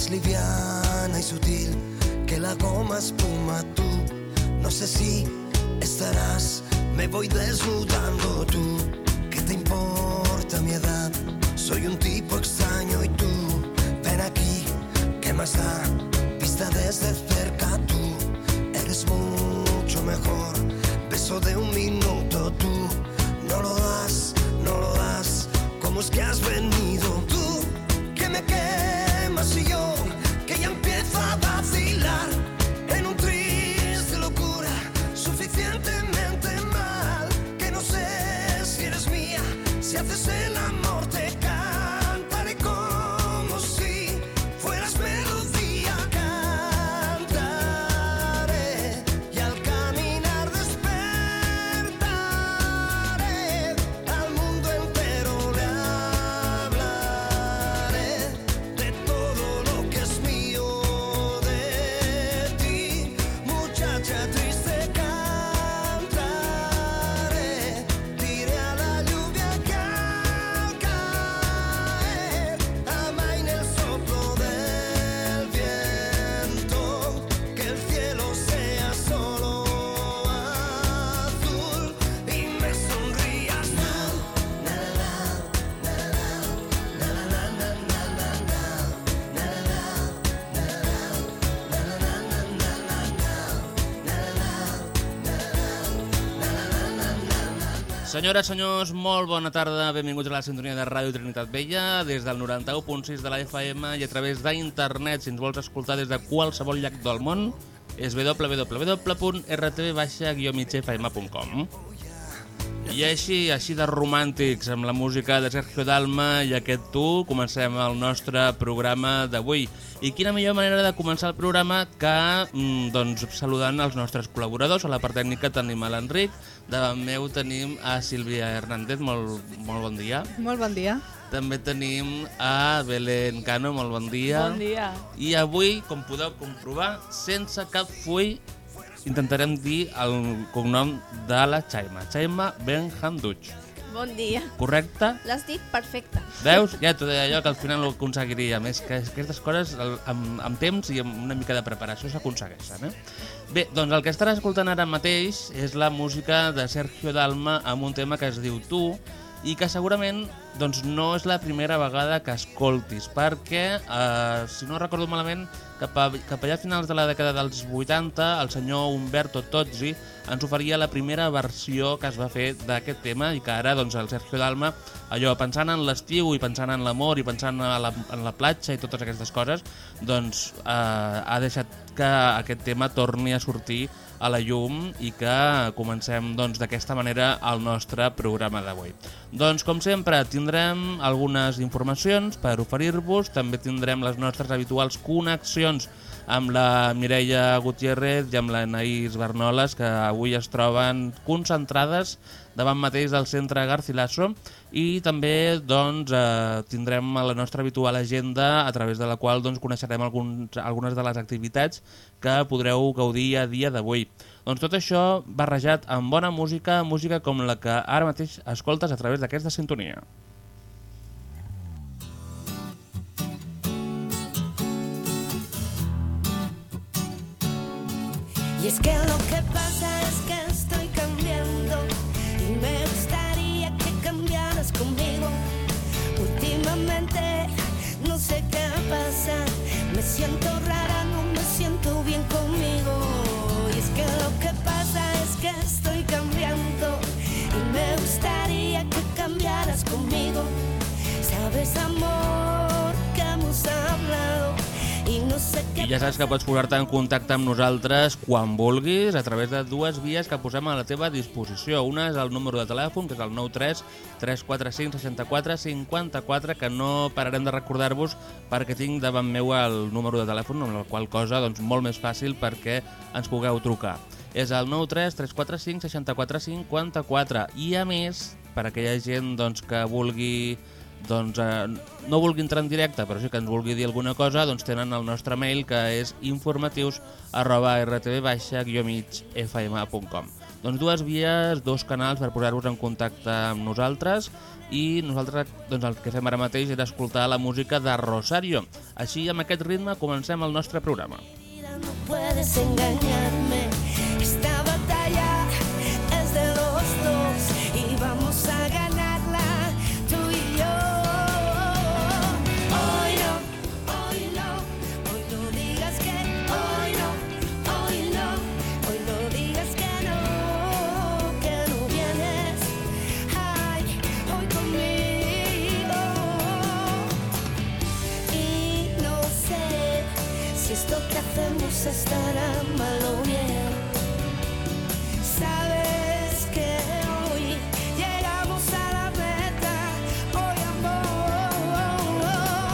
más liviana y sutil que la goma espuma. Tú, no sé si estarás, me voy desnudando. Tú, ¿qué te importa mi edad? Soy un tipo extraño y tú, ven aquí, ¿qué más da? Vista desde cerca, tú eres mucho mejor. Beso de un minuto, tú no lo das, no lo das. ¿Cómo es que has venido? Tú, que me quemas y yo, que ya empiezo a vacilar en un triste locura, suficientemente mal, que no sé si eres mía. Si haces el amor te cantaré como si fueras melodía. Cantaré y al caminar despertaré, al mundo entero le hablaré de todo lo que es mío de ti. Muchacha triste cantaré, diré a la lluvia que al caer amaine el soplo del viento, que el cielo sea solo azul y me sonrías. Senyores, senyors, molt bona tarda, benvinguts a la sintonia de Ràdio Trinitat Vella, des del 91.6 de la FM i a través d'internet. Si ens vols escoltar des de qualsevol lloc del món, és www.rtv-migfm.com. I així de romàntics, amb la música de Sergio Dalma i aquest Tu, comencem el nostre programa d'avui. I quina millor manera de començar el programa que doncs, saludant els nostres col·laboradors. A la part tècnica tenim a l'Enric, davant meu tenim a Sílvia Hernández, molt bon dia. Molt bon dia. També tenim a Belén Cano, molt bon dia. Bon dia. I avui, com podeu comprovar, sense cap full, intentarem dir el cognom de la Chaima Benhamduch. Bon dia. Correcte? L'has dit perfecte. Veus? Ja t'ho deia jo que al final ho aconseguiria. Més que aquestes coses amb temps i amb una mica de preparació s'aconsegueixen. Bé, doncs el que estaràs escoltant ara mateix és la música de Sergio Dalma amb un tema que es diu Tu i que segurament doncs, no és la primera vegada que escoltis perquè, si no recordo malament, cap allà a finals de la dècada dels 80 el senyor Umberto Tozzi ens oferia la primera versió que es va fer d'aquest tema i que ara doncs, el Sergio Dalma, allò pensant en l'estiu i pensant en l'amor i pensant en la platja i totes aquestes coses, doncs ha deixat que aquest tema torni a sortir a la llum i que comencem doncs, d'aquesta manera el nostre programa d'avui. Doncs com sempre tindrem algunes informacions per oferir-vos, també tindrem les nostres habituals connexions amb la Mireia Gutiérrez i amb l'Anaïs Bernoles, que avui es troben concentrades davant mateix del centre Garcilaso, i també doncs, tindrem la nostra habitual agenda a través de la qual doncs, coneixerem algunes de les activitats que podreu gaudir a dia d'avui. Doncs tot això barrejat amb bona música, música com la que ara mateix escoltes a través d'aquesta sintonia. Y es que lo que pasa es que estoy cambiando y me gustaría que cambiaras conmigo. Últimamente no sé qué pasa, me siento rara, no me siento bien conmigo. Y es que lo que pasa es que estoy cambiando y me gustaría que cambiaras conmigo. Sabes, amor, que hemos hablado i ja saps que pots posar-te en contacte amb nosaltres quan vulguis a través de dues vies que posem a la teva disposició. Una és el número de telèfon, que és el 93 345 64 54, que no pararem de recordar-vos perquè tinc davant meu el número de telèfon, amb la qual cosa doncs, molt més fàcil perquè ens pugueu trucar. És el 93 345 64 54 i a més, per a aquella gent doncs, que vulgui no vulgui entrar en directe, però sí que ens vulgui dir alguna cosa, doncs tenen el nostre mail, que és informatius@rtv-migfm.com. Doncs dues vies, dos canals per posar-vos en contacte amb nosaltres i nosaltres doncs, el que fem ara mateix és escoltar la música de Rosario. Així, amb aquest ritme, comencem el nostre programa. No puedes engañarme, esta batalla es de los dos y vamos a ganarla tú y yo. Hoy no, hoy no, hoy no digas que hoy no, hoy no, hoy no digas que no vienes, ay, hoy conmigo. Y no sé si esto que hacemos estará mal o bien. Sabes que hoy llegamos a la meta, hoy amor.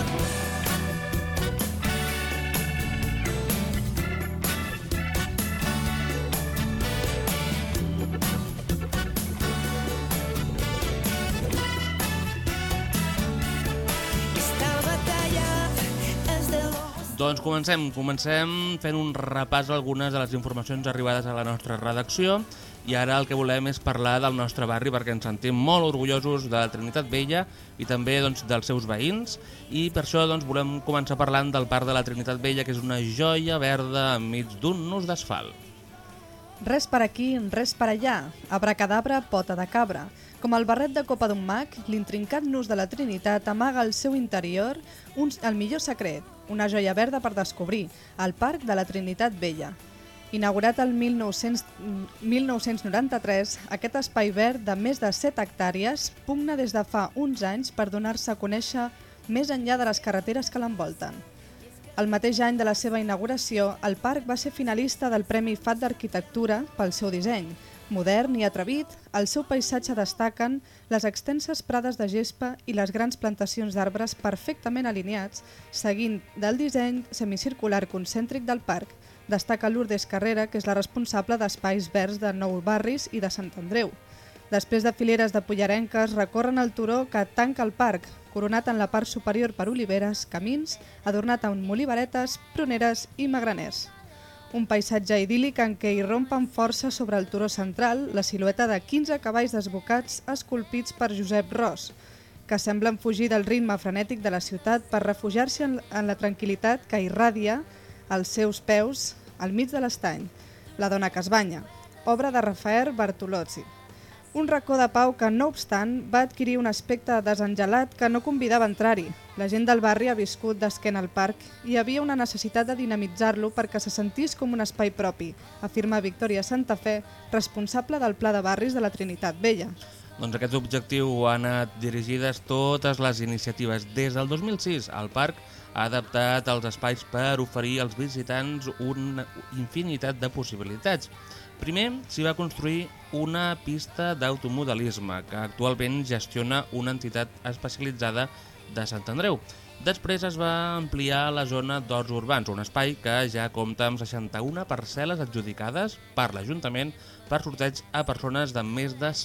Esta batalla es de los... Doncs comencem fent un repàs a algunes de les informacions arribades a la nostra redacció i ara el que volem és parlar del nostre barri perquè ens sentim molt orgullosos de la Trinitat Vella i també doncs, dels seus veïns i per això doncs, volem començar parlant del Parc de la Trinitat Vella, que és una joia verda enmig d'un nus d'asfalt. Res per aquí, res per allà, abracadabra, pota de cabra. Com el barret de copa d'un mag, l'intrincat nus de la Trinitat amaga al seu interior el millor secret, una joia verda per descobrir, el Parc de la Trinitat Vella. Inaugurat el 1993, aquest espai verd de més de 7 hectàrees pugna des de fa uns anys per donar-se a conèixer més enllà de les carreteres que l'envolten. El mateix any de la seva inauguració, el parc va ser finalista del Premi FAT d'Arquitectura pel seu disseny. Modern i atrevit, al seu paisatge destaquen les extenses prades de gespa i les grans plantacions d'arbres perfectament alineats, seguint del disseny semicircular concèntric del parc. Destaca Lourdes Carrera, que és la responsable d'espais verds de Nou Barris i de Sant Andreu. Després de fileres de pollarenques, recorren el turó que tanca el parc, coronat en la part superior per oliveres, camins, adornat amb oliveretes, pruneres i magraners. Un paisatge idíl·lic en què irrompen força sobre el turó central la silueta de 15 cavalls desbocats esculpits per Josep Ros, que semblen fugir del ritme frenètic de la ciutat per refugiar-se en la tranquil·litat que irradia als seus peus al mig de l'estany. La dona que es banya, obra de Rafael Bartolozzi. Un racó de pau que, no obstant, va adquirir un aspecte desengelat que no convidava a entrar-hi. La gent del barri ha viscut d'esquena al parc i hi havia una necessitat de dinamitzar-lo perquè se sentís com un espai propi, afirma Victòria Santafé, responsable del Pla de Barris de la Trinitat Vella. Doncs aquest objectiu ha anat dirigides totes les iniciatives. Des del 2006, el parc ha adaptat els espais per oferir als visitants una infinitat de possibilitats. Primer, s'hi va construir una pista d'automodelisme que actualment gestiona una entitat especialitzada de Sant Andreu. Després es va ampliar la zona d'horts urbans, un espai que ja compta amb 61 parcel·les adjudicades per l'Ajuntament per sorteig a persones de més de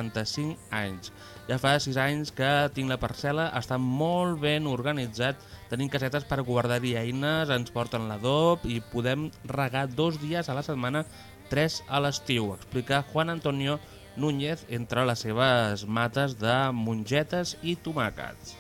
65 anys. Ja fa 6 anys que tinc la parcel·la, està molt ben organitzat, tenim casetes per guardar-hi eines, ens porten l'adob i podem regar 2 dies a la setmana, 3 a l'estiu, explica Juan Antonio Núñez entre les seves mates de mongetes i tomàquets.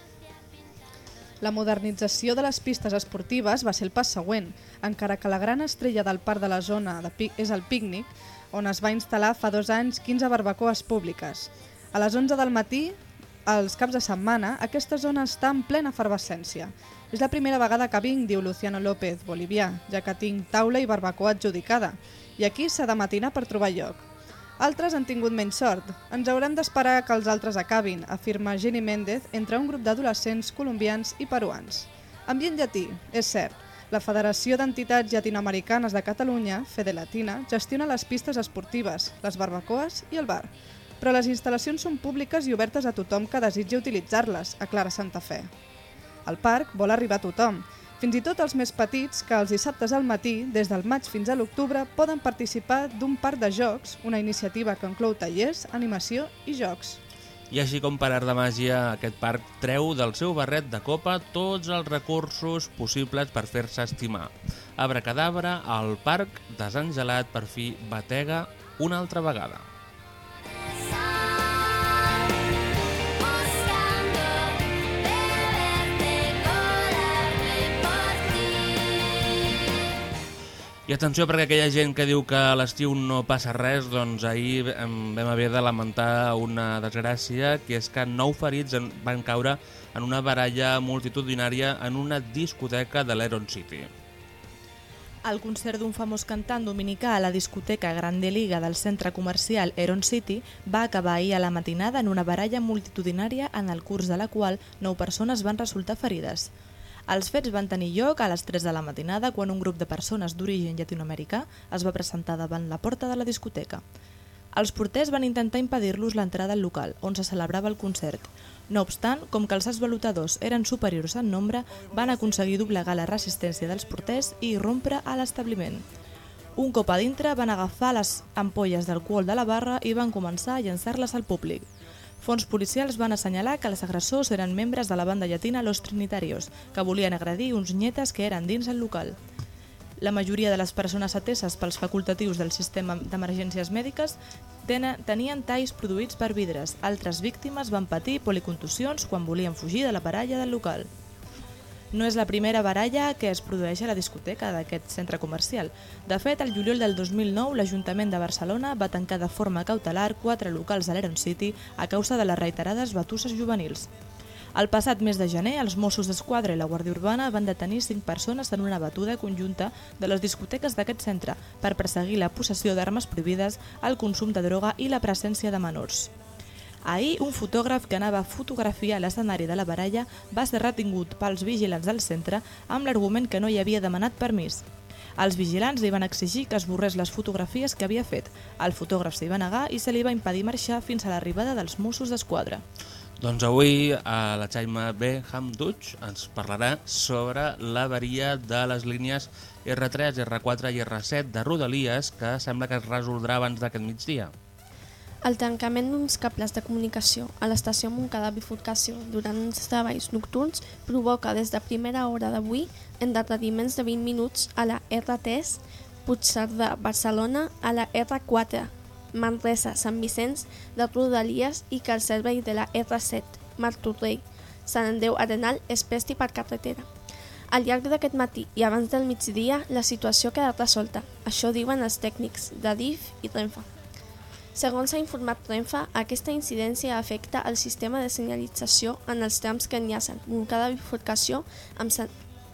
La modernització de les pistes esportives va ser el pas següent, encara que la gran estrella del parc de la zona és el pícnic, on es va instal·lar fa 2 anys 15 barbacoes públiques. A les 11 del matí, als caps de setmana, aquesta zona està en plena efervescència. És la primera vegada que vinc, diu Luciano López, bolivià, ja que tinc taula i barbacoa adjudicada. I aquí s'ha de matinar per trobar lloc. Altres han tingut menys sort. Ens haurem d'esperar que els altres acabin, afirma Jenny Méndez entre un grup d'adolescents colombians i peruans. Ambient llatí, és cert. La Federació d'Entitats Llatinoamericanes de Catalunya, Fedelatina, gestiona les pistes esportives, les barbacoes i el bar. Però les instal·lacions són públiques i obertes a tothom que desitgi utilitzar-les, aclara Santafé. El parc vol arribar a tothom, fins i tot els més petits que els dissabtes al matí, des del maig fins a l'octubre, poden participar d'un parc de jocs, una iniciativa que inclou tallers, animació i jocs. I així com per art de màgia, aquest parc treu del seu barret de copa tots els recursos possibles per fer-se estimar. Abracadabra, el parc desengelat per fi batega una altra vegada. Busca I atenció, perquè aquella gent que diu que a l'estiu no passa res, doncs ahir vam haver de lamentar una desgràcia, que és que 9 ferits van caure en una baralla multitudinària en una discoteca de l'Heron City. El concert d'un famós cantant dominicà a la discoteca Grande Liga del centre comercial Heron City va acabar ahir a la matinada en una baralla multitudinària en el curs de la qual 9 persones van resultar ferides. Els fets van tenir lloc a les 3 de la matinada quan un grup de persones d'origen llatinoamericà es va presentar davant la porta de la discoteca. Els porters van intentar impedir-los l'entrada al local, on se celebrava el concert. No obstant, com que els esvalotadors eren superiors en nombre, van aconseguir doblegar la resistència dels porters i irrompre a l'establiment. Un cop a dintre van agafar les ampolles d'alcohol de la barra i van començar a llançar-les al públic. Fons policials van assenyalar que els agressors eren membres de la banda llatina Los Trinitarios, que volien agredir uns nyetes que eren dins el local. La majoria de les persones ateses pels facultatius del sistema d'emergències mèdiques tenien talls produïts per vidres. Altres víctimes van patir policontusions quan volien fugir de la baralla del local. No és la primera baralla que es produeix a la discoteca d'aquest centre comercial. De fet, el juliol del 2009, l'Ajuntament de Barcelona va tancar de forma cautelar 4 locals de l'Heron City a causa de les reiterades batusses juvenils. El passat mes de gener, els Mossos d'Esquadra i la Guàrdia Urbana van detenir 5 persones en una batuda conjunta de les discoteques d'aquest centre per perseguir la possessió d'armes prohibides, el consum de droga i la presència de menors. Ahir, un fotògraf que anava a fotografiar l'escenari de la baralla va ser retingut pels vigilants del centre amb l'argument que no hi havia demanat permís. Els vigilants li van exigir que esborrés les fotografies que havia fet. El fotògraf s'hi va negar i se li va impedir marxar fins a l'arribada dels Mossos d'Esquadra. Doncs avui la Chaima B. Hamduch ens parlarà sobre l'avaria de les línies R3, R4 i R7 de Rodalies, que sembla que es resoldrà abans d'aquest migdia. El tancament d'uns cables de comunicació a l'estació Montcada Bifurcació durant uns treballs nocturns provoca des de primera hora d'avui endarreriments de 20 minuts a la R3 Puigcerdà-Barcelona, a la R4 Manresa-Sant Vicenç de Rodalies i que el servei de la R7 Martorell Sant Andreu-Arenal es presti per carretera. Al llarg d'aquest matí i abans del migdia la situació ha quedat resolta, això diuen els tècnics d'Adif i Renfe. Segons s'ha informat Renfe, aquesta incidència afecta el sistema de senyalització en els trams que enllacen Montcada Bifurcació amb Sant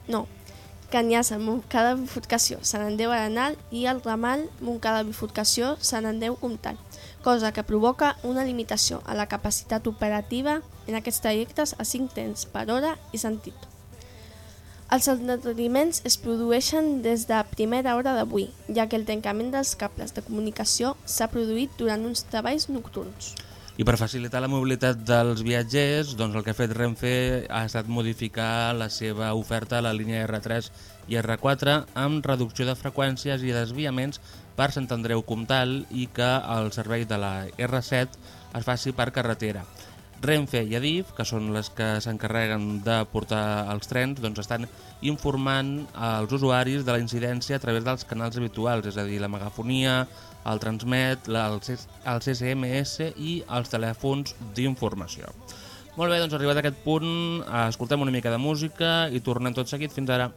Andreu-Arenal i el ramal Montcada Bifurcació Sant Andreu-Comtal, cosa que provoca una limitació a la capacitat operativa en aquests trajectes a 5 trens per hora i sentit. Els endarreriments es produeixen des de primera hora d'avui, ja que el tancament dels cables de comunicació s'ha produït durant uns treballs nocturns. I per facilitar la mobilitat dels viatgers, doncs el que ha fet Renfe ha estat modificar la seva oferta a la línia R3 i R4 amb reducció de freqüències i desviaments per Sant Andreu-Comtal i que el servei de la R7 es faci per carretera. Renfe i Adif, que són les que s'encarreguen de portar els trens, doncs estan informant als usuaris de la incidència a través dels canals habituals, és a dir, la megafonia, el Transmet, el CSMS i els telèfons d'informació. Molt bé, doncs arribat a aquest punt, escoltem una mica de música i tornem tot seguit. Fins ara.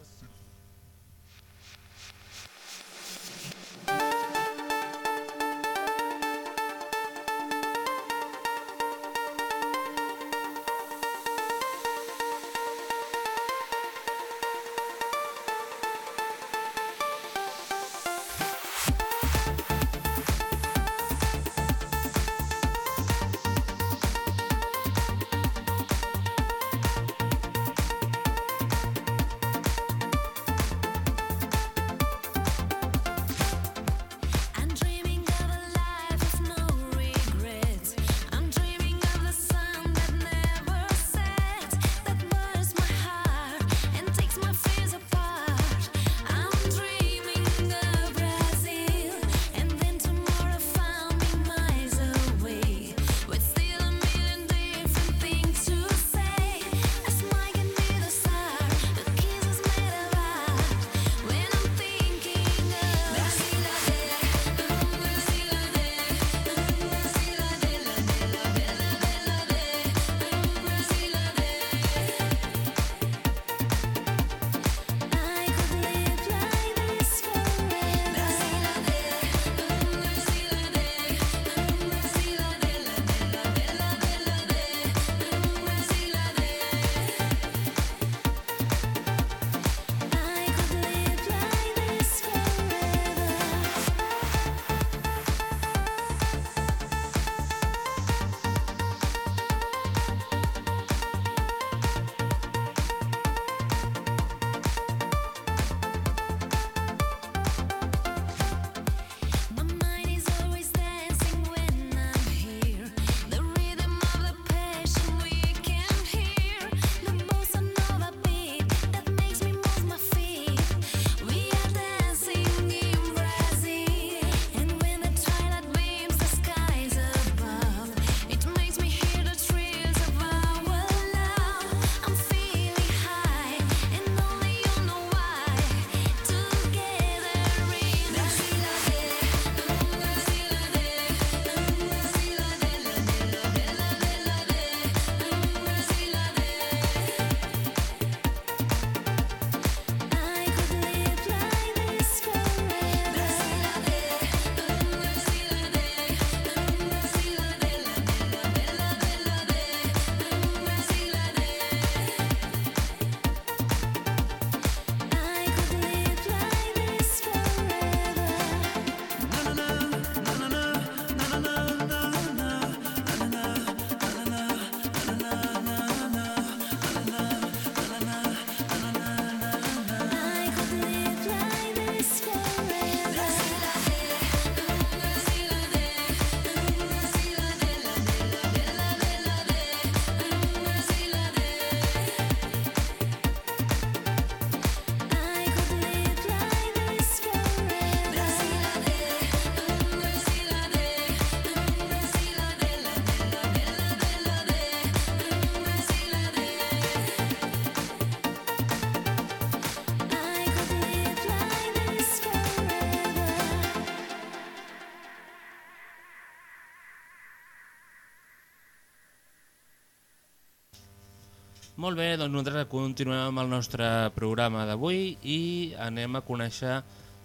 Molt bé, doncs nosaltres continuem amb el nostre programa d'avui i anem a conèixer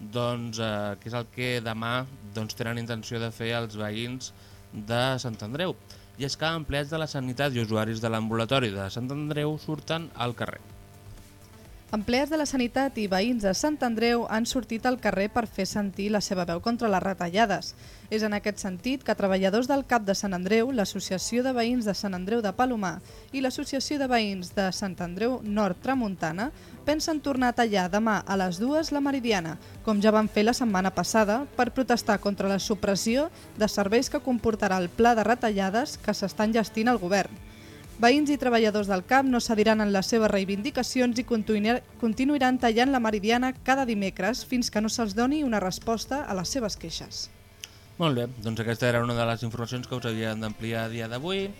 què és el que demà tenen intenció de fer els veïns de Sant Andreu. I és que empleats de la sanitat i usuaris de l'ambulatori de Sant Andreu surten al carrer. Empleats de la sanitat i veïns de Sant Andreu han sortit al carrer per fer sentir la seva veu contra les retallades. És en aquest sentit que treballadors del CAP de Sant Andreu, l'Associació de Veïns de Sant Andreu de Palomar i l'Associació de Veïns de Sant Andreu Nord Tramuntana pensen tornar a tallar demà a les 2 la Meridiana, com ja van fer la setmana passada, per protestar contra la supressió de serveis que comportarà el pla de retallades que s'està enllestint al govern. Veïns i treballadors del CAP no cediran en les seves reivindicacions i continuaran tallant la Meridiana cada dimecres fins que no se'ls doni una resposta a les seves queixes. Molt bé, doncs aquesta era una de les informacions que us havien d'ampliar a dia d'avui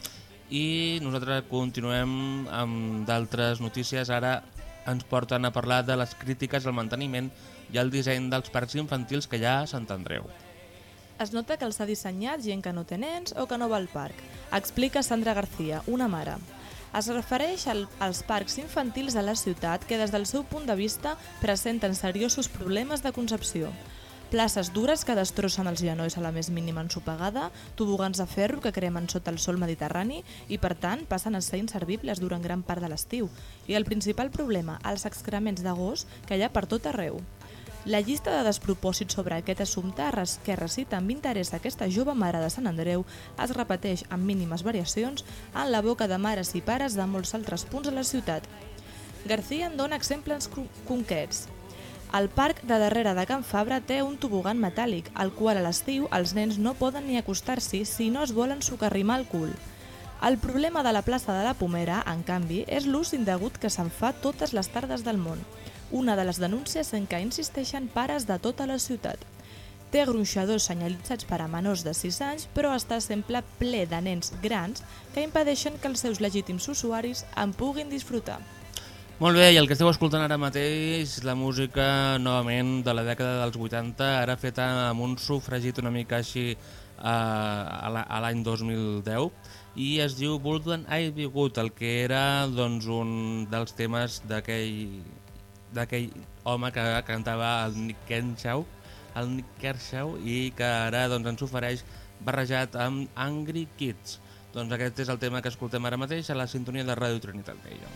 i nosaltres continuem amb d'altres notícies. Ara ens porten a parlar de les crítiques al manteniment i al disseny dels parcs infantils que hi ha a Sant Andreu. Es nota que els ha dissenyat gent que no té nens o que no va al parc, explica Sandra García, una mare. Es refereix als parcs infantils de la ciutat que des del seu punt de vista presenten seriosos problemes de concepció. Places dures que destrossen els genolls a la més mínima ensopegada, tobogans de ferro que cremen sota el sol mediterrani i, per tant, passen a ser inservibles durant gran part de l'estiu. I el principal problema, els excrements de gos que hi ha per tot arreu. La llista de despropòsits sobre aquest assumpte que recita amb interès aquesta jove mare de Sant Andreu es repeteix amb mínimes variacions en la boca de mares i pares de molts altres punts de la ciutat. García en dona exemples concrets. El parc de darrere de Can Fabra té un tobogan metàl·lic, al qual a l'estiu els nens no poden ni acostar-s'hi si no es volen socarrimar el cul. El problema de la plaça de la Pomera, en canvi, és l'ús indegut que se'n fa totes les tardes del món. Una de les denúncies en què insisteixen pares de tota la ciutat. Té gronxadors senyalitzats per a menors de 6 anys, però està sempre ple de nens grans que impedeixen que els seus legítims usuaris en puguin disfrutar. Molt bé, i el que esteu escoltant ara mateix, la música novament de la dècada dels 80, ara feta amb un sofregit una mica així a l'any 2010, i es diu Wouldn't I Be Good, el que era un dels temes d'aquell home que cantava el Nick Kershaw i que ara ens ofereix barrejat amb Angry Kids. Doncs aquest és el tema que escoltem ara mateix a la sintonia de Ràdio Trinitat Vella.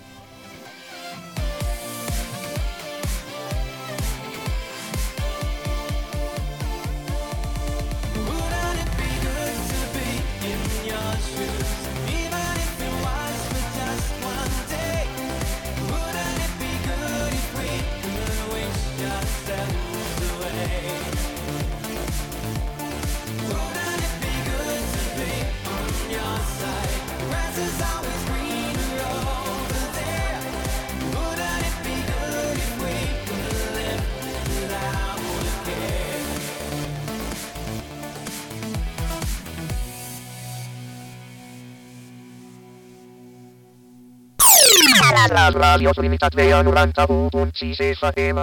Radio Trinitat Vella 91.6 FM.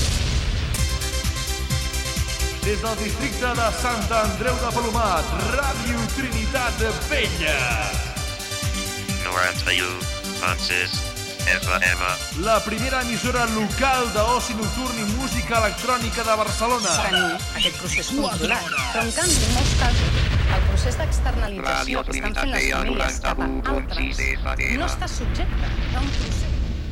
Des del districte de Sant Andreu de Palomar, Ràdio Trinitat Vella. 91.6 FM. La primera emissora local d'oci nocturn i música electrònica de Barcelona. Tenir aquest procés controlat, però en canvi en molts casos el procés d'externalització que estan fent les famílies cap a altres no està subjecte a un procés.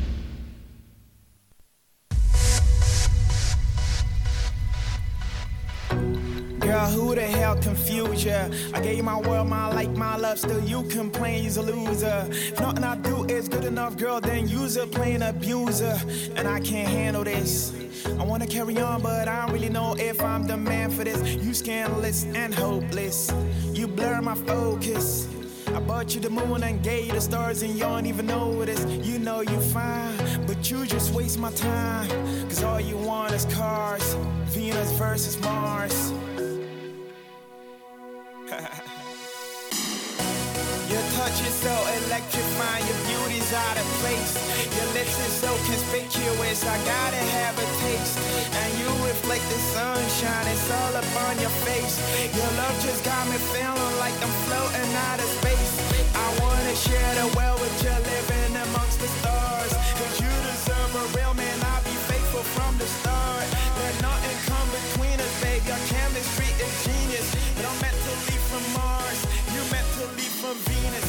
Girl, who the hell confused ya? I gave you my world, my life, my love. Still you complain, you's a loser. If nothing I do is good enough, girl, then you's a plain abuser. And I can't handle this. I wanna carry on, but I don't really know if I'm the man for this. You scandalous and hopeless. You blur my focus. I bought you the moon and gave you the stars and you don't even notice. You know you fine, but you just waste my time. Cause all you want is cars. Venus versus Mars. Your touch is so electrifying, your beauty's out of place. Your lips is so conspicuous, I gotta have a taste. And you reflect the sunshine, it's all up on your face. Your love just got me feeling like I'm floating out of space. I wanna share the world with you, live in the moment. amongst the stars. Cause you deserve a real man, I'll be faithful from the start. Let nothing come between us, baby. Our chemistry is genius. But I'm meant to leave from Mars, you meant to leave from Venus.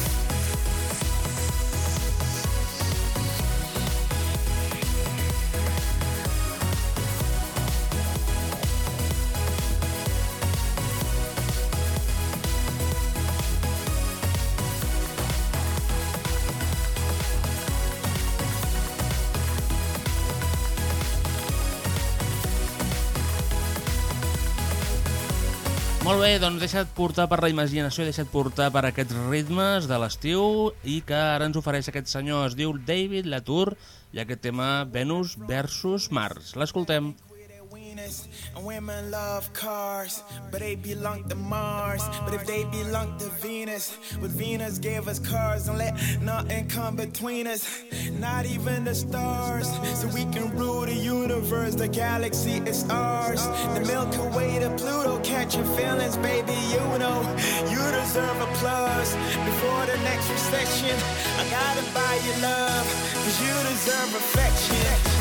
Molt bé, doncs deixa't portar per la imaginació, deixa't portar per aquests ritmes de l'estiu i que ara ens ofereix aquest senyor, es diu David Latour i aquest tema Venus versus Mars. L'escoltem. And women love cars, but they belong to Mars. But if they belong to Venus, what Venus gave us cars, and let nothing come between us, not even the stars. So we can rule the universe, the galaxy is ours. The Milky Way to Pluto, catching feelings, baby, you know you deserve applause. Before the next recession, I gotta buy you love, cause you deserve affection.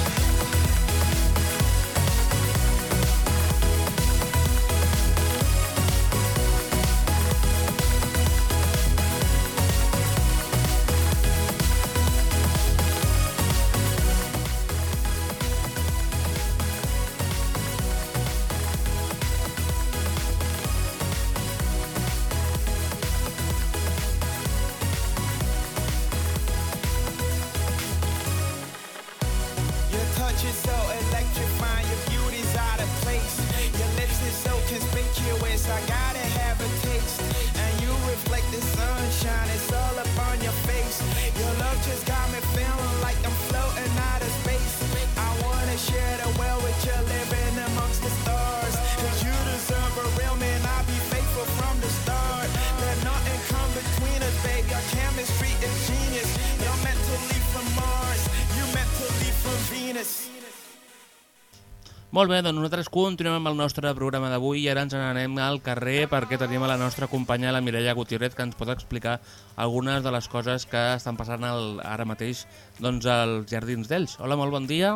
Molt bé, doncs nosaltres continuem amb el nostre programa d'avui i ara ens n'anem al carrer perquè tenim a la nostra companya, la Mireia Gutiérrez, que ens pot explicar algunes de les coses que estan passant ara mateix doncs, als Jardins d'Elx. Hola, molt bon dia.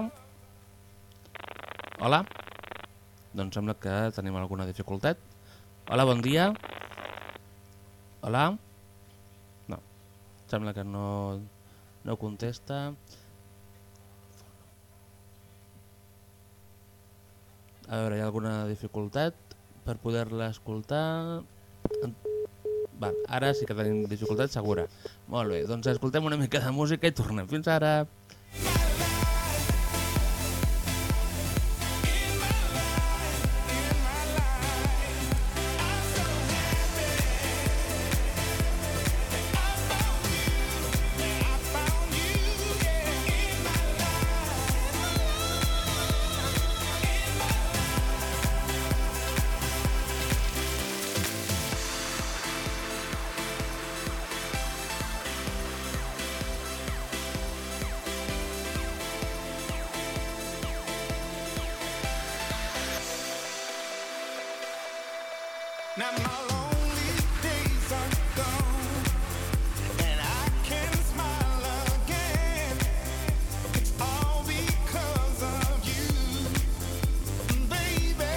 Hola. Doncs sembla que tenim alguna dificultat. Hola, bon dia. Hola. No, sembla que no contesta. A veure, hi ha alguna dificultat per poder-la escoltar? Va, ara sí que tenim dificultat segura. Molt bé, doncs escoltem una mica de música i tornem. Fins ara! Now my lonely days are gone, and I can smile again. It's all because of you, baby.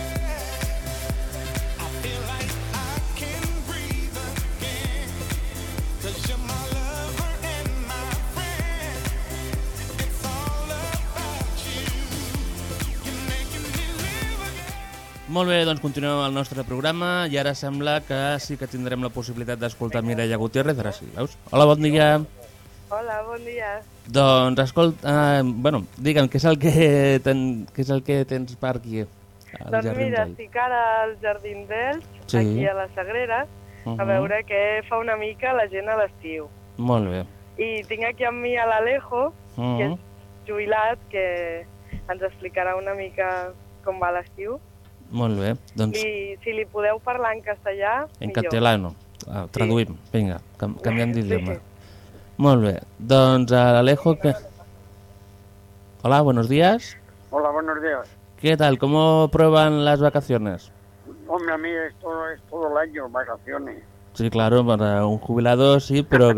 I feel like I can breathe again, 'cause you're my lover and my friend. It's all about you. You're making me live again. Molt bé, doncs continuem amb el nostre programa i ara sembla que sí que tindrem la possibilitat d'escoltar Mireia Gutiérrez. Ara sí, veus? Hola, bon dia. Hola, bon dia. Doncs escolta, bueno, digue'm, què és el que tens per aquí? Doncs mira, estic ara al Jardin d'Elx, Sí. aquí a la Sagrera, a veure què fa una mica la gent a l'estiu. Molt bé. I tinc aquí amb mi a l'Alejo, que és jubilat, que ens explicarà una mica com va l'estiu. Molt bé, doncs Si li podeu parlar en castellà, en millor. catalano. Traduïm, vinga, canviem d'idioma. Molt bé, doncs Alejo, que... Hola, buenos días. Hola, buenos días. ¿Qué tal? ¿Cómo prueban las vacaciones? Hombre, a mí es todo el año vacaciones. Sí, claro, para un jubilado sí, pero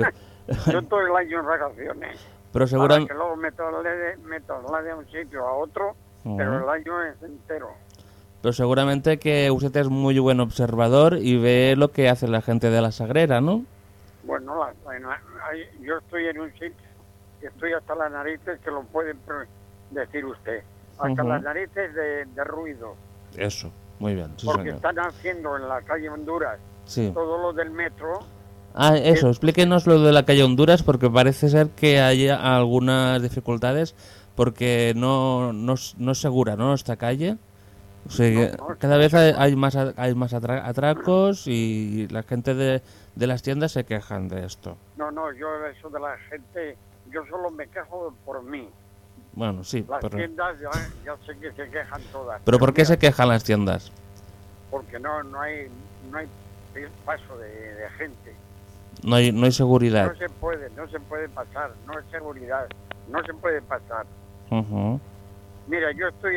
Yo todo el año en vacaciones. Pero Para seguramente... que luego me traslade a un sitio a otro, pero el año es entero. Pero seguramente que usted es muy buen observador y ve lo que hace la gente de la Sagrera, ¿no? Bueno, yo estoy en un sitio que estoy hasta las narices, que lo puede decir usted. Hasta las narices de ruido. Eso, muy bien, sí, porque señor. están haciendo en la calle Honduras Sí. todo lo del metro. Ah, eso, explíquenos lo de la calle Honduras, porque parece ser que hay algunas dificultades, porque no es segura, ¿no?, esta calle. O sea, cada vez hay más atracos y la gente de las tiendas se quejan de esto. No, yo eso de la gente, yo solo me quejo por mí. Bueno, sí, Las pero... tiendas ya sé que se quejan todas. ¿Pero por qué mira, se quejan las tiendas? Porque no hay paso de gente. No hay seguridad. No se puede pasar, no es seguridad, no se puede pasar. Ujú. Mira, yo estoy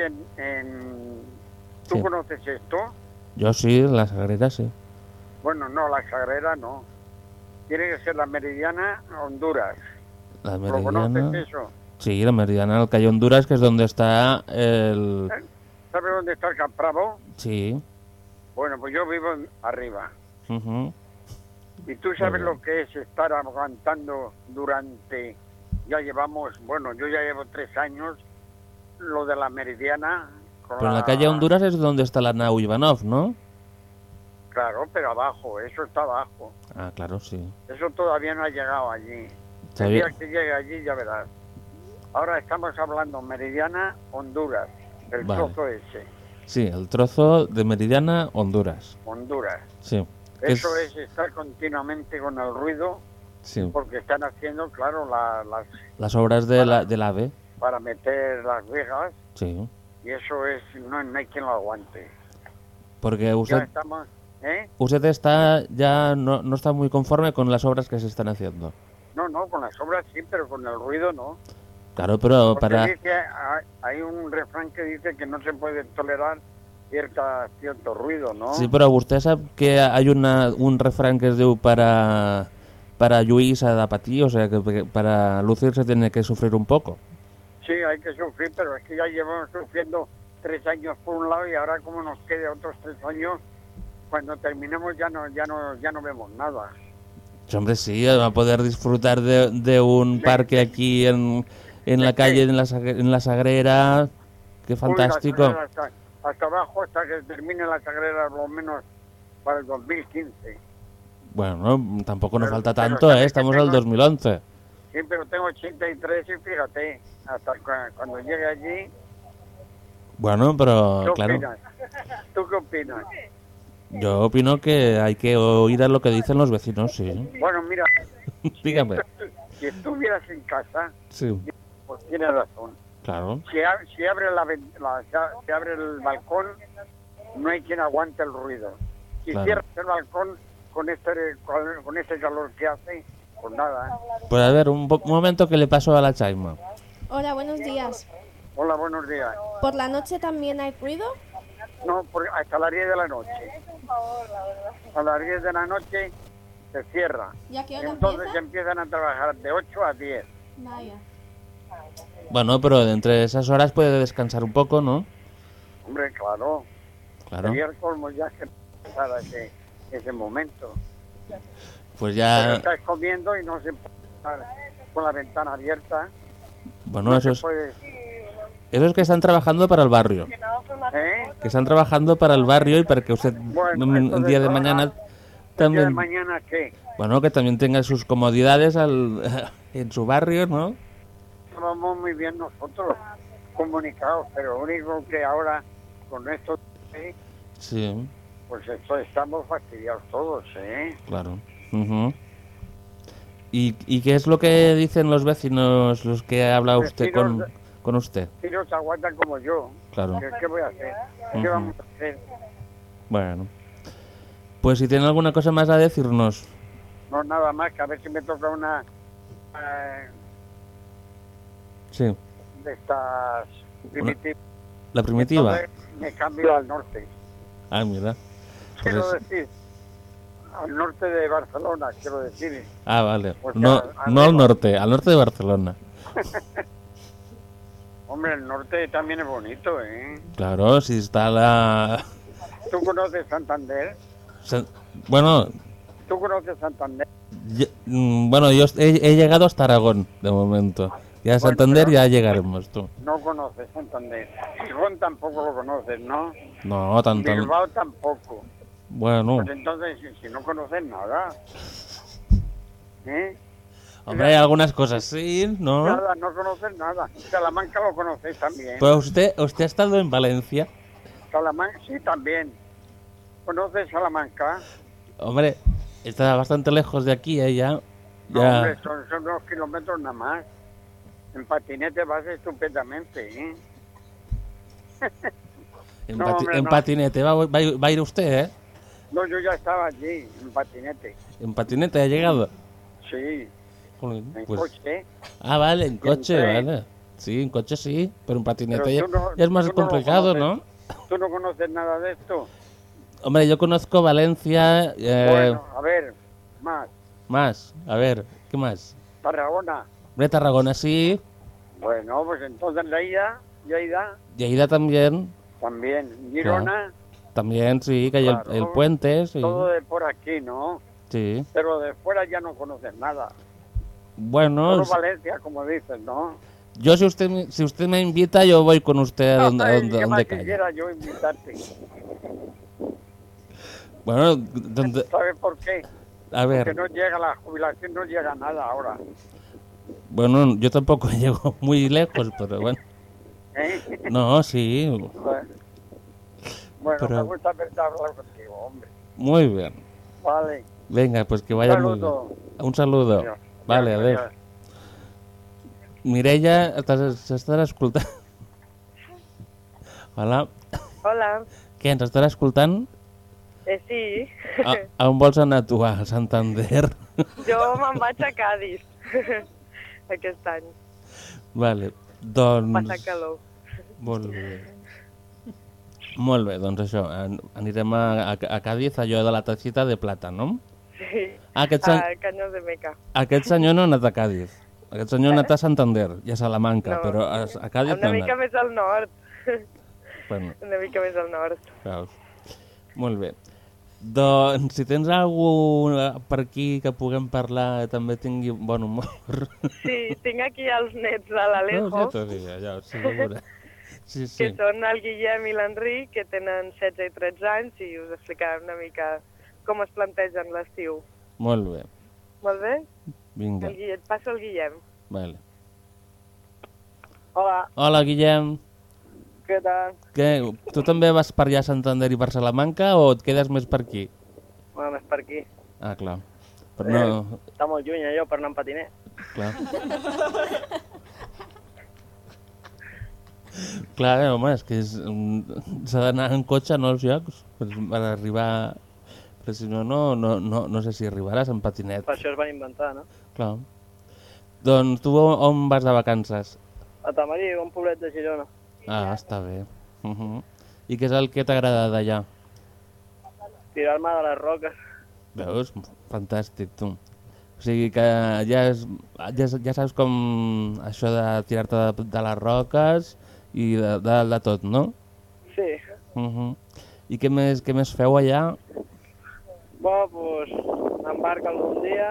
¿Tú Sí. conoces esto? Yo sí, la Sagrera sí. Bueno, no, la Sagrera no. Tiene que ser la Meridiana Honduras. La ¿Lo conoces Meridiana... eso? Sí, la Meridiana, la calle Honduras, que es donde está el... ¿Sabes dónde está el Campravo? Sí. Bueno, pues yo vivo arriba. Ujú. ¿Y tú sabes lo que es estar aguantando durante... Ya llevamos, bueno, yo ya llevo 3 años, lo de la Meridiana... Pero en la calle Honduras es donde está la nau Ivanov, ¿no? Claro, pero abajo, eso está abajo. Ah, claro, sí. Eso todavía no ha llegado allí. Está El bien. día que llegue allí ya verás. Ahora estamos hablando Meridiana Honduras, el Vale. trozo ese, Sí, el trozo de Meridiana Honduras. Honduras. Sí. Que Eso es estar continuamente con el ruido, Sí. porque están haciendo, claro, Las obras del AVE. para meter las vigas, Sí. y eso es, no hay quien lo aguante. Porque Ya usted estamos, ¿eh? está ya no está muy conforme con las obras que se están haciendo. No, con las obras sí, pero con el ruido no. Claro, pero Porque hay un refrán que dice que no se puede tolerar cierto ruido, ¿no? Sí, pero usted sabe que hay un refrán que es diu para lluir s'ha de patir, o sea, que para lucir se tiene que sufrir un poco. Sí, hay que sufrir, pero es que ya llevamos sufriendo 3 años por un lado y ahora como nos quede otros 3 años, cuando terminemos ya no vemos nada. Hombre, sí, va a poder disfrutar de un parque aquí en la calle, en la Sagrera. Qué fantástico. Uy, la Sagrera hasta abajo, hasta que termine la Sagrera, por lo menos para el 2015. Bueno, tampoco nos Pero- falta pero tanto, sabes que estamos al tengo- 2011. Sí, pero tengo 83 y fíjate, hasta cuando llegue allí... Bueno, pero ¿Qué claro, opinas? ¿Tú qué opinas? yo opino que hay que oír a lo que dicen los vecinos, sí. Bueno, mira, Dígame. si estuvieras en casa, Sí, pues tienes razón. claro. Si abre si abre el balcón, no hay quien aguante el ruido. Si Claro. cierras el balcón con este calor que hace, pues nada. Pues a ver, un momento que le paso a la Chaima. Hola, buenos días. Hola, buenos días. ¿Por la noche también hay ruido? No, hasta las 10 de la noche. A las 10 de la noche se cierra. ¿Y a qué hora Entonces empieza? empiezan a trabajar de 8 a 10. Vaya. Bueno, pero entre esas horas puede descansar un poco, ¿no? Hombre, claro. Claro. Sería el colmo ya que pasara ese momento. Pues Pero ya... estás comiendo y no se puede estar con la ventana abierta. Bueno, No eso se puede- es que están trabajando para el barrio. ¿Eh? Que están trabajando para el barrio y para que usted Bueno, el entonces, día de mañana ¿el día de también... mañana qué? Bueno, que también tenga sus comodidades en su barrio, ¿no? Vamos muy bien nosotros comunicados, pero lo único que ahora con esto, Sí, pues estamos fastidiados todos, ¿eh? claro. Ujú. ¿Y qué es lo que dicen los vecinos, los que habla usted con usted? Si no se aguantan como yo, Claro. ¿qué voy a hacer? ¿Qué Ujú. vamos a hacer? Bueno. Pues si tiene alguna cosa más a decirnos. No, nada más, que a ver si me toca una Sí, de estas primitivas. la primitiva. Entonces me cambio al norte. Ah, mira. Pues Quiero es- decir, al norte de Barcelona, quiero decir. Ah, vale. O sea, No al norte de Barcelona. Hombre, el norte también es bonito, ¿eh? Claro, si está la... ¿Tú conoces Santander? Bueno, ¿Tú conoces Santander? bueno, yo he llegado hasta Aragón, de momento. Ya a Santander pero ya llegaremos, tú. No conoces Santander. Gijón tampoco lo conoces, ¿no? No, tanto... Bilbao tampoco. Bueno, Pues entonces, si no conoces nada... ¿Eh? hombre, hay algunas cosas sí, ¿no? Nada, no conoces nada. Salamanca lo conoces también. Pero usted ha estado en Valencia. Salamanca, sí, también. ¿Conoces Salamanca? Hombre, está bastante lejos de aquí, ya. No, Ya. hombre, son 2 kilómetros nada más. En patinete vas estupendamente, ¿eh? En, No, hombre, en no. patinete va a ir usted, ¿eh? No, yo ya estaba allí, en patinete. En patinete ha llegado. Sí, Joder, en pues- coche. Ah, vale, en coche, tren. vale. Sí, en coche sí, pero en patinete Pero ya, tú no- ya es más tú no lo complicado, conoces. ¿no? ¿Tú no conoces nada de esto? Hombre, yo conozco Valencia. Bueno, a ver, más. Más, a ver, ¿qué más? Tarragona. Hombre, Tarragona sí, Bueno, pues entonces Lleida Lleida también. también. Girona, También, sí, que hay Claro. el puente, sí. todo de por aquí, ¿no? Sí. Pero de fuera ya no conoces nada. Bueno, Solo Valencia, como dices, ¿no? yo si usted me invita, yo voy con usted a donde, Ay, donde, qué donde más caiga. quisiera yo invitarte. Bueno, donde, ¿Sabes por qué? a ver, Porque no llega la jubilación, no llega nada ahora. bueno, yo tampoco llego muy lejos, pero bueno. ¿Eh? No, sí, Bueno, Pero- me gusta verte hablar contigo, hombre. muy bien. Vale. Venga, pues que vaya muy saludo. bien. Un saludo. Adiós. Vale, Adiós, adéu. Mireia, s'estarà escoltant? Hola. Hola. Què, ens estarà escoltant? Sí. A on vols anar tu? A Santander? Jo me'n vaig a Cádiz aquest any. Vale, doncs... Passar calor. Molt bé. Molt bé, doncs això, anirem a Cádiz, allò de la tacita de plata, no? Sí. Aquest A Caños de Meca. Aquest senyor no ha anat a Cádiz. Aquest senyor ha anat a Santander i a Salamanca, No. però a Cádiz Una no ha mica anat. més al nord. Bueno, Una mica més al nord. veus. Molt bé. Doncs si tens algú per aquí que puguem parlar també tingui bon humor. Sí, tinc aquí els nets de No, l'Alejo, ja t'ho dic, allò, segura. Sí, sí. que són el Guillem i l'Enric, que tenen 16 i 13 anys, i us explicaran una mica com es plantegen l'estiu. Molt bé. Molt bé? Vinga. Et passo el Guillem. Vale. Hola, Hola, Guillem. què tal? Què? Tu també vas per allà a Santander i per Salamanca o et quedes més per aquí? Bueno, més per aquí. Ah, clar. Però no... Està molt lluny allò per anar en patiner. Clar. Clar, home, és que s'ha d'anar en cotxe no, als llocs per arribar... Però si no, no sé si arribaràs en patinet. Per això es van inventar, no? Clar. Doncs tu on vas de vacances? A Tamariu, un poblet de Girona. Ah, està bé. I què és el que t'agrada d'allà? Tirar-me de les roques. Veus? Fantàstic, tu. O sigui que ja saps com això de tirar-te de les roques i de tot, no? Sí. I què més feu allà? Bueno, pues, anar en barca algun dia.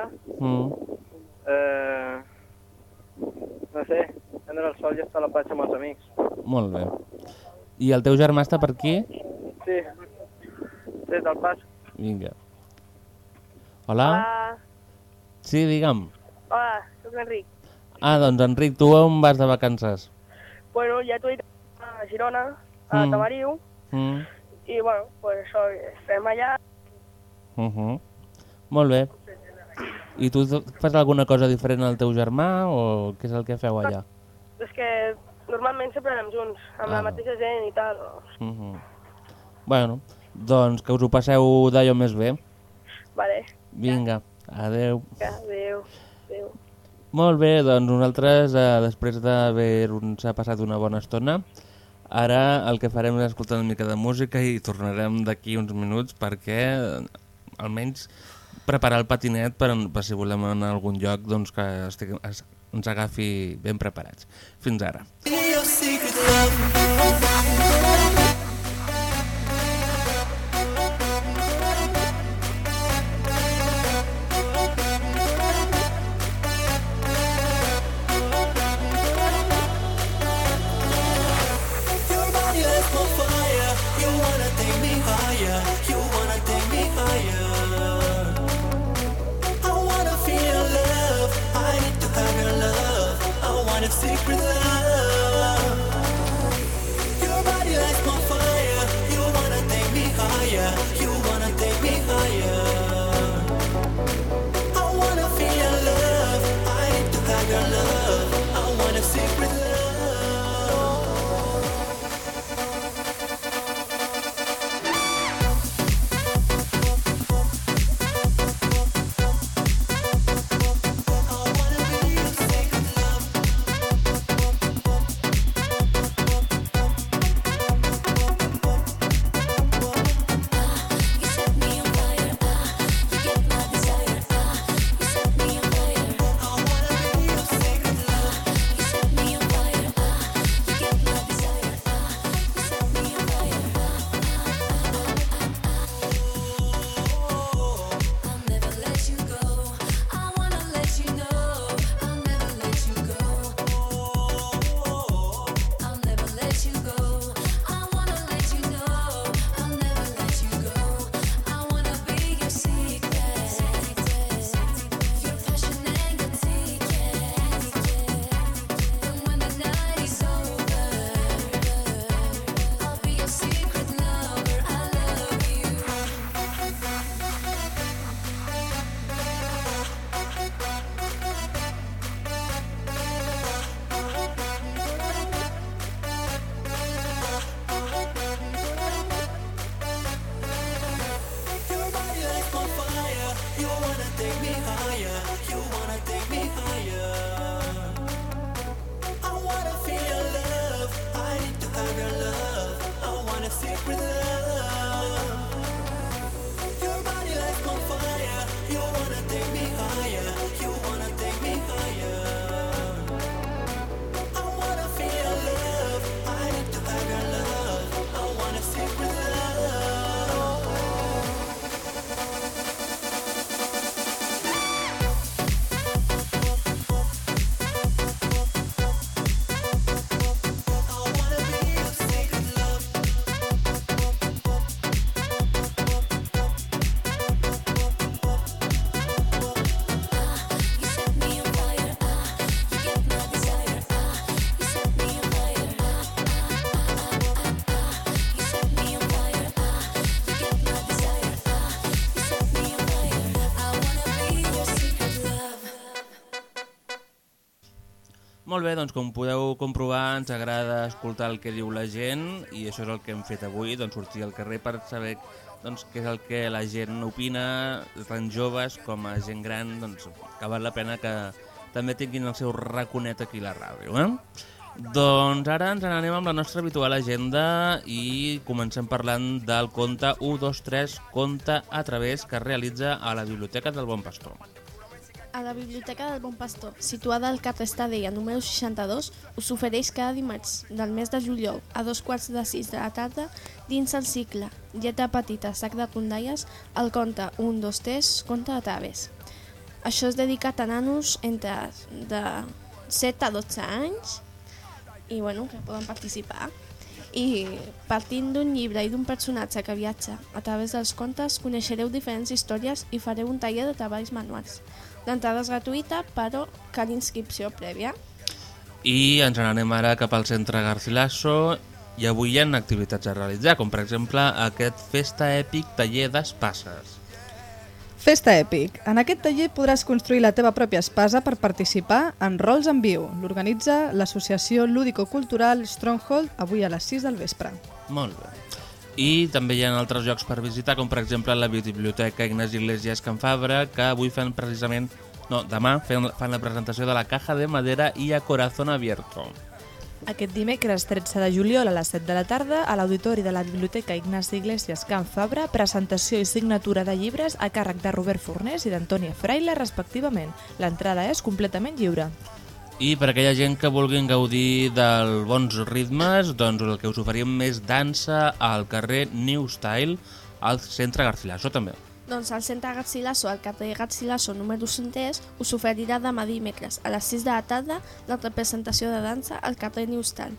No sé, prendre el sol i estar a la platja amb els amics. Molt bé. I el teu germà està per aquí? Sí. Des del pas. Vinga. Hola? Sí, digue'm. Hola, soc l'Enric. Ah, doncs Enric, tu on vas de vacances? Bueno, ja t'ho he dit a Girona, a Tamariu, i bueno, pues això, estem allà. Molt bé. I tu fas alguna cosa diferent al teu germà o què és el que feu allà? És que normalment sempre anem junts, amb la mateixa gent i tal. Bueno, doncs que us ho passeu d'allò més bé. Vale. Vinga, adeu. Adeu. Adeu. Molt bé, doncs nosaltres, després d'haver-nos passat una bona estona, ara el que farem és escoltar una mica de música i tornarem d'aquí uns minuts perquè almenys preparar el patinet per si volem anar a algun lloc doncs, que ens agafi ben preparats. Fins ara. Secret love. Your body lights my fire. You wanna take me higher. You wanna take me higher. I wanna feel your love. I need to have your love. I want a secret love. Molt bé, doncs com podeu comprovar ens agrada escoltar el que diu la gent i això és el que hem fet avui, doncs sortir al carrer per saber doncs, què és el que la gent opina, tant joves com a gent gran, doncs, que val la pena que també tinguin el seu raconet aquí a la ràdio. Doncs ara ens n'anem amb la nostra habitual agenda i comencem parlant del conte 123 Conte a través que es realitza a la Biblioteca del Bon Pastor. A la Biblioteca del Bon Pastor, situada al carrer Estadella número 62, us ofereix cada dimarts del mes de juliol a 5:15 de la tarda dins el cicle Lletra petita, sac de rondalles, el conte 123 Conte a través. Això és dedicat a nanos entre de 7 a 12 anys i que poden participar. I partint d'un llibre i d'un personatge que viatja a través dels contes, coneixereu diferents històries i fareu un taller de treballs manuals. L'entrada és gratuïta, però cal inscripció prèvia. I ens n'anem ara cap al centre Garcilaso i avui hi ha activitats a realitzar, com per exemple aquest Festa Èpic taller d'espases. Festa Èpic. En aquest taller podràs construir la teva pròpia espasa per participar en Rols en Viu. L'organitza l'associació lúdico-cultural Stronghold avui a les 6 del vespre. Molt bé. I també hi ha altres llocs per visitar, com per exemple la Biblioteca Ignasi Iglesias Can Fabra, que avui fan demà fan la presentació de la Caja de Madera i a Corazón Abierto. Aquest dimecres 13 de juliol a les 7 de la tarda, a l'Auditori de la Biblioteca Ignasi Iglesias Can Fabra, presentació i signatura de llibres a càrrec de Robert Fornés i d'Antònia Fraile, respectivament. L'entrada és completament lliure. I per aquella gent que vulguin gaudir dels bons ritmes, doncs el que us oferim és dansa al carrer New Style, al centre Garcilaso també. Doncs el centre Garcilaso, al carrer Garcilaso número 103, us oferirà demà dimecres a les 6 de la tarda la representació de dansa al carrer New Style.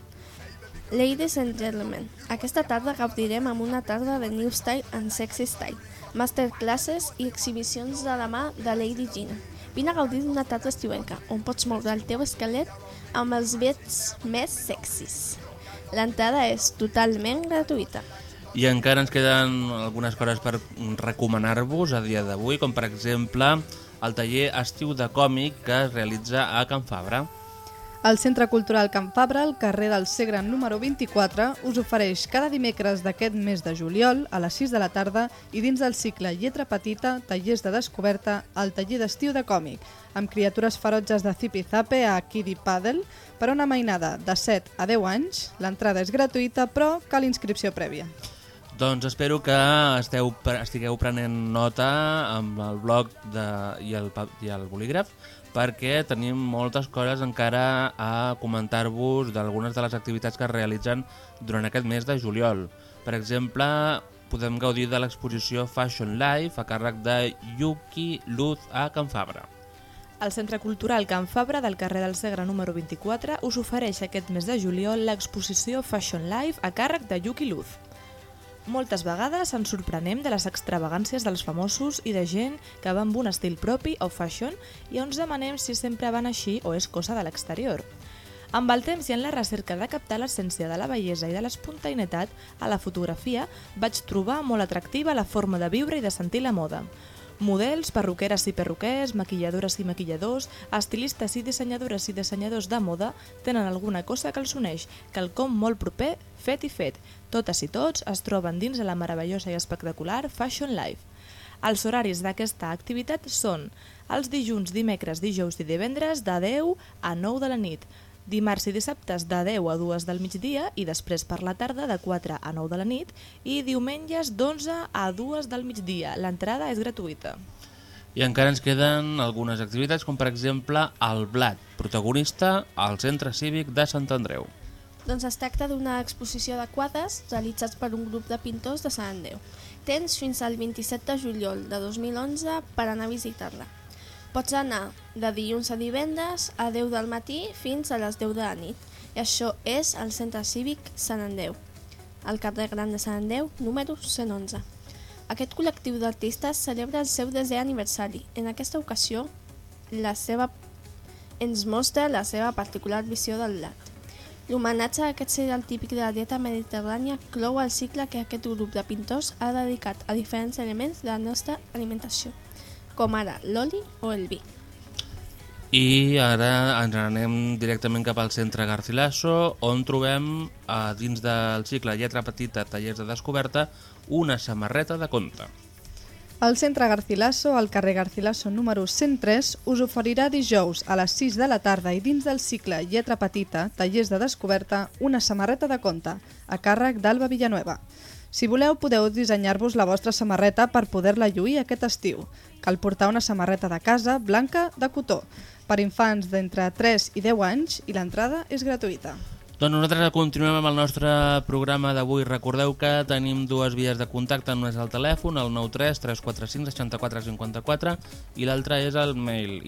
Ladies and gentlemen, aquesta tarda gaudirem amb una tarda de New Style and Sexy Style, masterclasses i exhibicions de la mà de Lady Gina. Vine a gaudir d'una tarda estiuenca, on pots moure el teu esquelet amb els bets més sexis. L'entrada és totalment gratuïta. I encara ens queden algunes coses per recomanar-vos a dia d'avui, com per exemple el taller estiu de còmic que es realitza a Can Fabra. El Centre Cultural Can Fabra, al carrer del Segre número 24, us ofereix cada dimecres d'aquest mes de juliol a les 6 de la tarda i dins del cicle Lletra Petita, tallers de descoberta, el taller d'estiu de còmic, amb criatures ferotges de Zipi-Zape a Kiddy Paddle per a una mainada de 7 a 10 anys. L'entrada és gratuïta, però cal inscripció prèvia. Doncs espero que estigueu prenent nota amb el blog i el bolígraf, perquè tenim moltes coses encara a comentar-vos d'algunes de les activitats que es realitzen durant aquest mes de juliol. Per exemple, podem gaudir de l'exposició Fashion Life a càrrec de Yuki Luz a Can Fabra. El Centre Cultural Can Fabra del carrer del Segre número 24 us ofereix aquest mes de juliol l'exposició Fashion Life a càrrec de Yuki Luz. Moltes vegades ens sorprenem de les extravagàncies dels famosos i de gent que va amb un estil propi o fashion i ens demanem si sempre van així o és cosa de l'exterior. Amb el temps i en la recerca de captar l'essència de la bellesa i de l'espontaneïtat a la fotografia vaig trobar molt atractiva la forma de viure i de sentir la moda. Models, perruqueres i perruquers, maquilladores i maquilladors, estilistes i dissenyadors de moda tenen alguna cosa que els uneix, quelcom molt proper, fet i fet. Totes i tots es troben dins de la meravellosa i espectacular Fashion Life. Els horaris d'aquesta activitat són els dilluns, dimecres, dijous i divendres de 10 a 9 de la nit, dimarts i dissabtes de 10 a 2 del migdia i després per la tarda de 4 a 9 de la nit i diumenges d'11 a 2 del migdia. L'entrada és gratuïta. I encara ens queden algunes activitats, com per exemple el Blat, protagonista al Centre Cívic de Sant Andreu. Doncs es tracta d'una exposició de quadres realitzats per un grup de pintors de Sant Andreu. Tens fins al 27 de juliol de 2011 per anar a visitar-la. Pots anar de dilluns a divendres a 10 del matí fins a les 10 de la nit. I això és al Centre Cívic Sant Andreu, al carrer Gran de Sant Andreu, número 111. Aquest col·lectiu d'artistes celebra el seu 10è aniversari. En aquesta ocasió, ens mostra la seva particular visió del blat. L'homenatge a aquest cereal típic de la dieta mediterrània clou el cicle que aquest grup de pintors ha dedicat a diferents elements de la nostra alimentació, com ara l'oli o el vi. I ara ens anem directament cap al centre Garcilaso, on trobem, dins del cicle Lletra Petita, tallers de descoberta, una samarreta de conte. El centre Garcilaso, al carrer Garcilaso número 103, us oferirà dijous a les 6 de la tarda i dins del cicle Lletra Petita, tallers de descoberta, una samarreta de conte, a càrrec d'Alba Villanueva. Si voleu, podeu dissenyar-vos la vostra samarreta per poder-la lluir aquest estiu. Cal portar una samarreta de casa blanca de cotó, per infants d'entre 3 i 10 anys, i l'entrada és gratuïta. Doncs nosaltres continuem amb el nostre programa d'avui. Recordeu que tenim dues vies de contacte, una és el telèfon, el 93 345 64 54, i l'altra és el mail,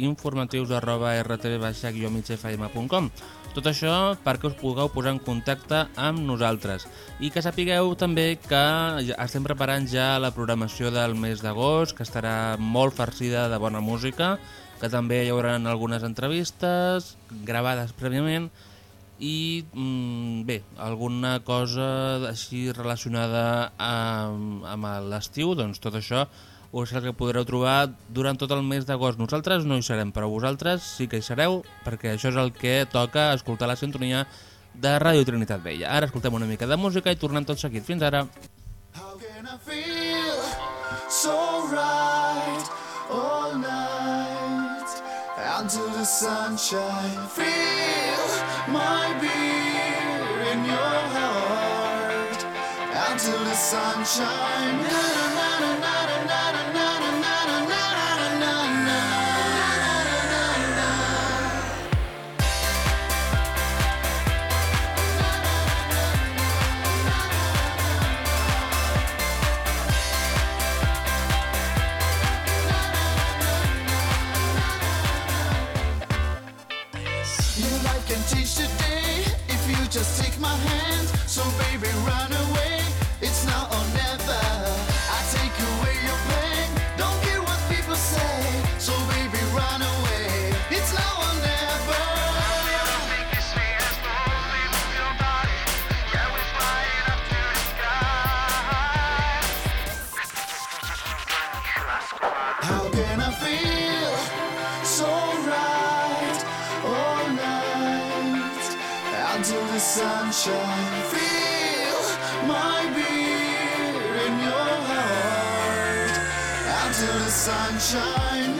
informatius@rtv-migfm.com. Tot això perquè us pugueu posar en contacte amb nosaltres. I que sapigueu també que estem preparant ja la programació del mes d'agost, que estarà molt farcida de bona música, que també hi haurà algunes entrevistes gravades prèviament, i bé, alguna cosa així relacionada amb l'estiu, doncs tot això és el que podreu trobar durant tot el mes d'agost. Nosaltres no hi serem, però vosaltres sí que hi sereu, perquè això és el que toca escoltar la sintonia de Ràdio Trinitat Vella. Ara escoltem una mica de música i tornem tot seguit. Fins ara. How can I feel so right all night until the sunshine feel my beat? your heart until the sunshine. Your life can change today if you just take my hand. So baby, run away. It's now or never. I take away your pain. Don't care what people say. So baby, run away. It's now or never. How can I feel so right all night until the sunshine? Feel my beat in your heart until the sunshine.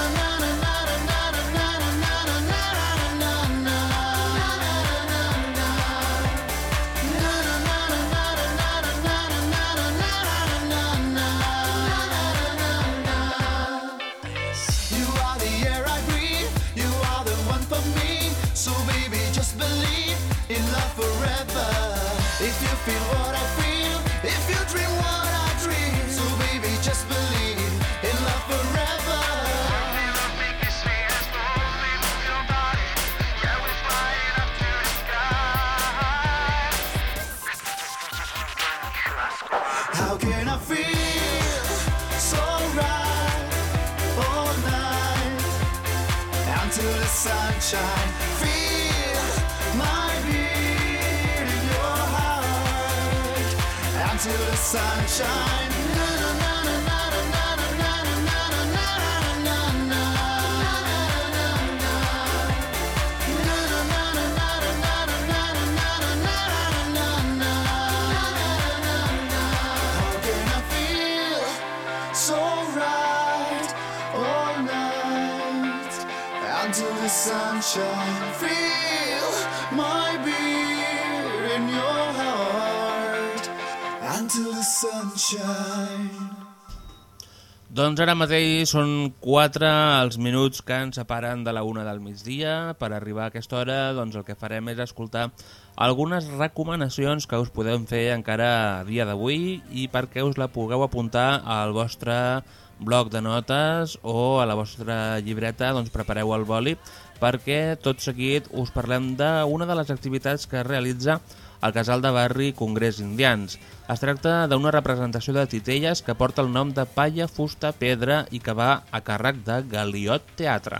You are the air I breathe, you are the one for me. So baby, just believe in love forever. If you feel what I feel, if you dream what I dream. So baby, just believe in love forever. How can I feel so right all night until the sunshine? Feel my beat in your heart until the sunshine. How can I feel so right all night until the sunshine? Feel my beat in your heart until the sunshine. Doncs ara mateix són 4 els minuts que ens separen de la 1 del migdia. Per arribar a aquesta hora, doncs el que farem és escoltar algunes recomanacions que us podem fer encara a dia d'avui i perquè us la pugueu apuntar al vostre bloc de notes o a la vostra llibreta, doncs prepareu el boli perquè tot seguit us parlem d'una de les activitats que es realitza al Casal de Barri Congrés Indians. Es tracta d'una representació de titelles que porta el nom de Palla, Fusta, Pedra i que va a càrrec de Galiot Teatre.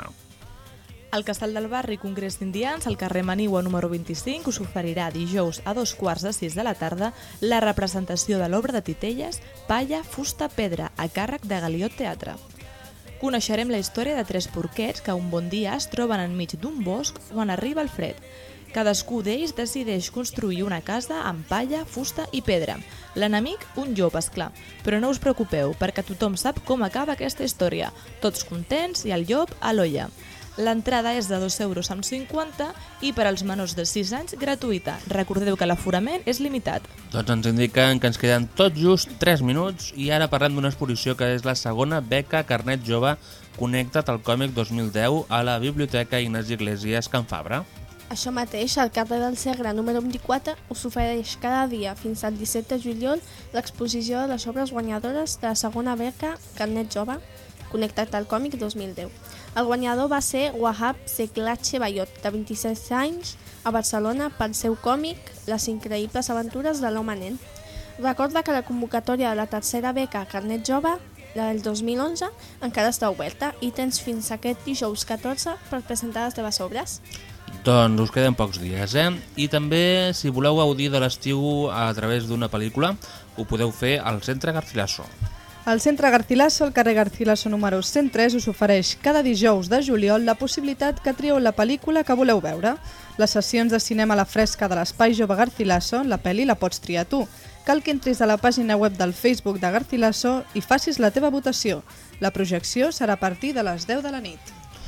El Casal del Barri Congrés d'Indians, al carrer Manigua número 25, us oferirà dijous a 2:45 de la tarda la representació de l'obra de titelles Palla, Fusta, Pedra, a càrrec de Galiot Teatre. Coneixerem la història de 3 porquets que un bon dia es troben enmig d'un bosc quan arriba el fred. Cadascú d'ells decideix construir una casa amb palla, fusta i pedra. L'enemic, un llop, esclar. Però no us preocupeu, perquè tothom sap com acaba aquesta història. Tots contents i el llop a l'olla. L'entrada és de 2,50 € i per als menors de 6 anys gratuïta. Recordeu que l'aforament és limitat. Doncs ens indiquen que ens queden tot just 3 minuts i ara parlem d'una exposició que és la segona beca Carnet Jove Connecta't al Còmic 2010 a la Biblioteca Ignasi Iglesias Can Fabra. Això mateix, al carrer del Segre número 24 us ofereix cada dia fins al 17 de juliol l'exposició de les obres guanyadores de la segona beca Carnet Jove Connecta't al Còmic 2010. El guanyador va ser Wahab Seklatche Bayot, de 26 anys, a Barcelona pel seu còmic Les increïbles aventures de l'home nen. Recorda que la convocatòria de la tercera beca Carnet Jove, la del 2011, encara està oberta i tens fins aquest dijous 14 per presentar les teves obres. Doncs us queden pocs dies, I també, si voleu gaudir de l'estiu a través d'una pel·lícula, ho podeu fer al Centre Garcilaso. El Centre Garcilaso, al carrer Garcilaso número 103, us ofereix cada dijous de juliol la possibilitat que trieu la pel·lícula que voleu veure. Les sessions de cinema a la fresca de l'Espai Jove Garcilaso, la pel·li la pots triar tu. Cal que entris a la pàgina web del Facebook de Garcilaso i facis la teva votació. La projecció serà a partir de les 10 de la nit.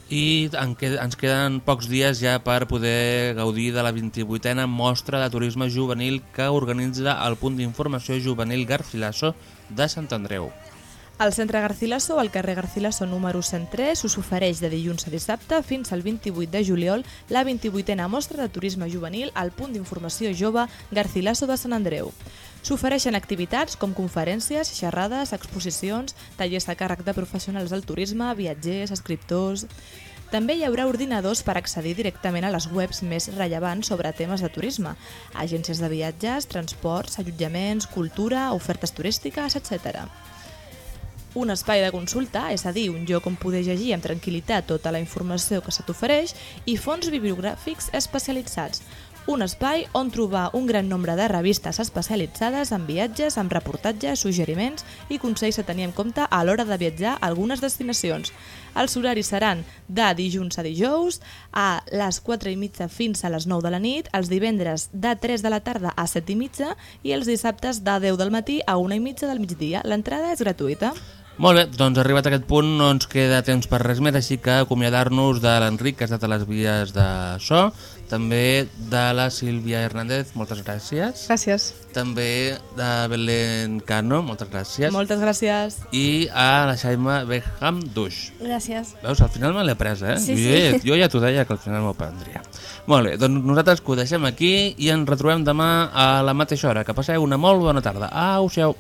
I ens queden pocs dies ja per poder gaudir de la 28a mostra de turisme juvenil que organitza el punt d'informació juvenil Garcilaso de Sant Andreu. El Centre Garcilaso, al carrer Garcilaso número 103, us ofereix de dilluns a dissabte fins al 28 de juliol la 28a mostra de turisme juvenil al punt d'informació jove Garcilaso de Sant Andreu. S'ofereixen activitats com conferències, xerrades, exposicions, tallers a càrrec de professionals del turisme, viatgers, escriptors... També hi haurà ordinadors per accedir directament a les webs més rellevants sobre temes de turisme, agències de viatges, transports, allotjaments, cultura, ofertes turístiques, etc. Un espai de consulta, és a dir, un lloc on poder llegir amb tranquil·litat tota la informació que se t'ofereix, i fons bibliogràfics especialitzats. Un espai on trobar un gran nombre de revistes especialitzades en viatges, amb reportatges, suggeriments i consells a tenir en compte a l'hora de viatjar a algunes destinacions. Els horaris seran de dilluns a dijous, a les 4:30 fins a les 9 de la nit, els divendres de 3 de la tarda a 7:30 i els dissabtes de 10 del matí a 1:30 del migdia. L'entrada és gratuïta. Molt bé, doncs arribat a aquest punt no ens queda temps per res més, així que acomiadar-nos de l'Enric, que ha estat a les vies de so, també de la Sílvia Hernández, moltes gràcies. Gràcies. També de Belén Cano, moltes gràcies. Moltes gràcies. I a la Xaima Beckham Duix. Gràcies. Veus, al final me l'he pres, eh? Sí, sí. Jo ja t'ho deia que al final m'ho prendria. Molt bé, doncs nosaltres que ho deixem aquí i ens retrobem demà a la mateixa hora. Que passeu una molt bona tarda. Au-siau.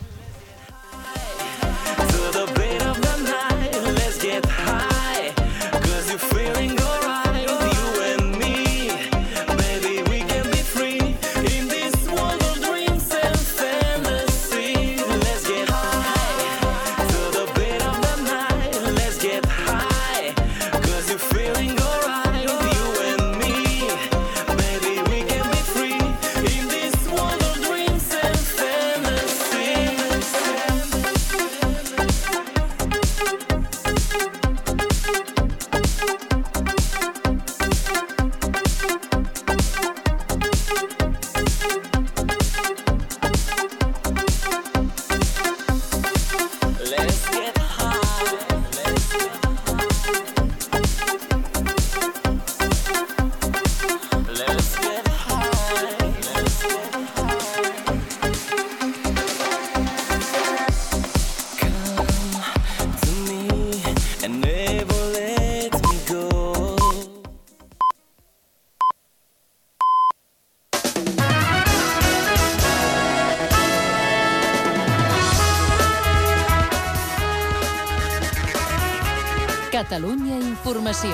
Catalunya Informació.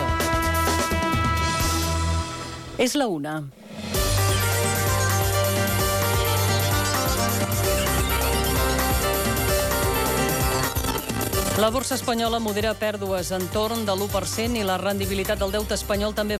És la 1. La borsa espanyola modera pèrdues entorn de l'1% i la rendibilitat del deute espanyol també